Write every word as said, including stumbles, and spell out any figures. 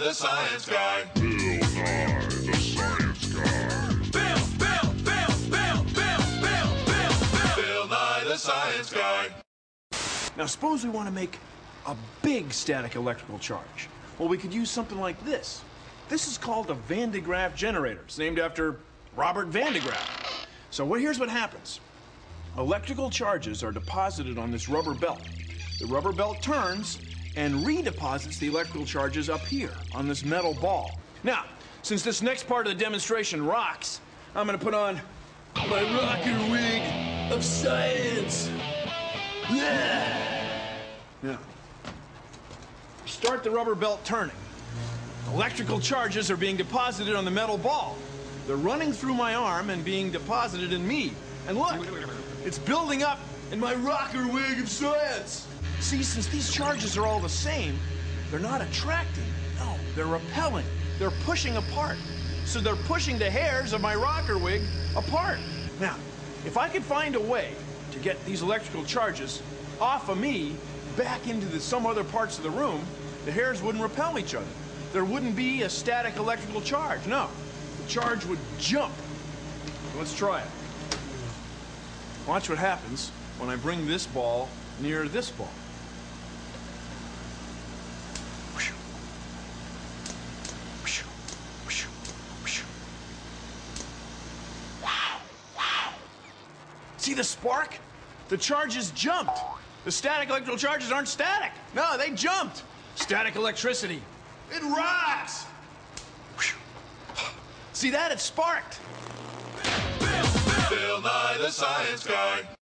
the Science Guy. Bill Nye, the Science Guy. Bill, Bill, Bill, Bill, Bill, Bill, Bill, Bill. Bill Nye, the Science Guy. Now, suppose we want to make a big static electrical charge. Well, we could use something like this. This is called a Van de Graaff generator. It's named after Robert Van de Graaff. So well, here's what happens. Electrical charges are deposited on this rubber belt. The rubber belt turns and redeposits the electrical charges up here on this metal ball. Now, since this next part of the demonstration rocks, I'm gonna put on my rocker wig of science. Yeah. Now, start the rubber belt turning. Electrical charges are being deposited on the metal ball. They're running through my arm and being deposited in me. And look, it's building up in my rocker wig of science. See, since these charges are all the same, they're not attracting. No, they're repelling. They're pushing apart. So they're pushing the hairs of my rocker wig apart. Now, if I could find a way to get these electrical charges off of me back into the, some other parts of the room, the hairs wouldn't repel each other. There wouldn't be a static electrical charge. No, the charge would jump. So let's try it. Watch what happens when I bring this ball near this ball. Wow, wow. See the spark? The charges jumped. The static electrical charges aren't static. No, they jumped. Static electricity. It rocks. See that? It sparked. Bill, Bill, Bill Nye, the Science Guy.